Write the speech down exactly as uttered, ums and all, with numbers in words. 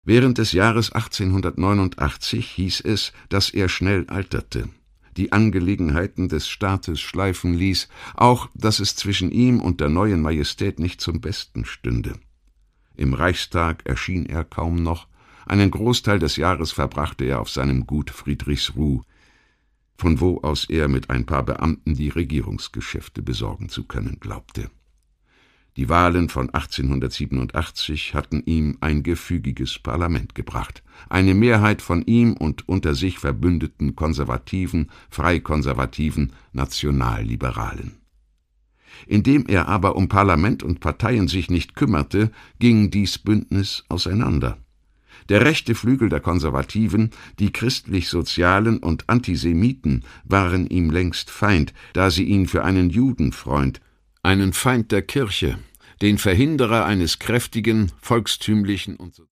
Während des Jahres achtzehnhundertneunundachtzig hieß es, dass er schnell alterte, die Angelegenheiten des Staates schleifen ließ, auch dass es zwischen ihm und der neuen Majestät nicht zum Besten stünde. Im Reichstag erschien er kaum noch, einen Großteil des Jahres verbrachte er auf seinem Gut Friedrichsruh, von wo aus er mit ein paar Beamten die Regierungsgeschäfte besorgen zu können glaubte. Die Wahlen von achtzehnhundertsiebenundachtzig hatten ihm ein gefügiges Parlament gebracht, eine Mehrheit von ihm und unter sich verbündeten Konservativen, Freikonservativen, Nationalliberalen. Indem er aber um Parlament und Parteien sich nicht kümmerte, ging dies Bündnis auseinander. Der rechte Flügel der Konservativen, die christlich-sozialen und Antisemiten, waren ihm längst Feind, da sie ihn für einen Judenfreund, einen Feind der Kirche, den Verhinderer eines kräftigen, volkstümlichen und